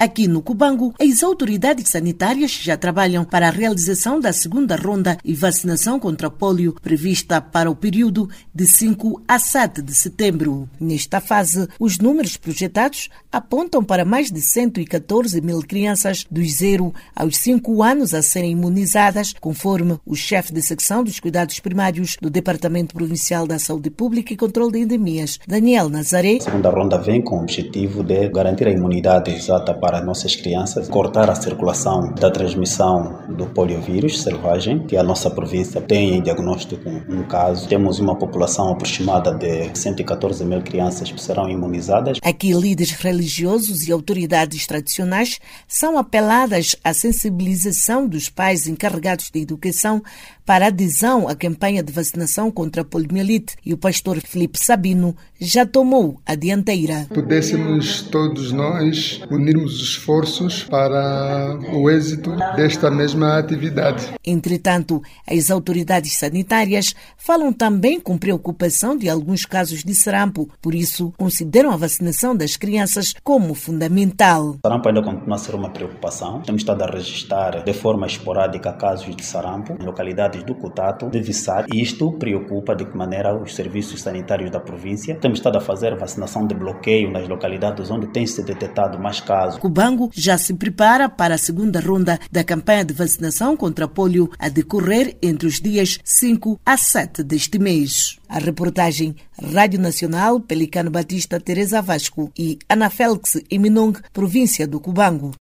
Aqui no Cubango, as autoridades sanitárias já trabalham para a realização da segunda ronda e vacinação contra pólio prevista para o período de 5 a 7 de setembro. Nesta fase, os números projetados apontam para mais de 114 mil crianças dos 0 aos 5 anos a serem imunizadas, conforme o chefe de secção dos cuidados primários do Departamento Provincial da Saúde Pública e Controle de Endemias, Daniel Nazaré. A segunda ronda vem com o objetivo de garantir a imunidade exata para as nossas crianças, cortar a circulação da transmissão do poliovírus selvagem, que a nossa província tem em diagnóstico um caso. Temos uma população aproximada de 114 mil crianças que serão imunizadas. Aqui, líderes religiosos e autoridades tradicionais são apeladas à sensibilização dos pais encarregados de educação para adesão à campanha de vacinação contra a poliomielite, e o pastor Filipe Sabino já tomou a dianteira. Pudéssemos todos nós unirmos esforços para o êxito desta mesma atividade. Entretanto, as autoridades sanitárias falam também com preocupação de alguns casos de sarampo, por isso consideram a vacinação das crianças como fundamental. O sarampo ainda continua a ser uma preocupação. Temos estado a registrar de forma esporádica casos de sarampo em localidades do Cutato, de Vissar, e isto preocupa de que maneira os serviços sanitários da província. Temos estado a fazer vacinação de bloqueio nas localidades onde tem se detectado mais casos. Cubango já se prepara para a segunda ronda da campanha de vacinação contra polio a decorrer entre os dias 5 a 7 deste mês. A reportagem Rádio Nacional, Pelicano Batista, Teresa Vasco e Ana Félix Iminong, província do Cubango.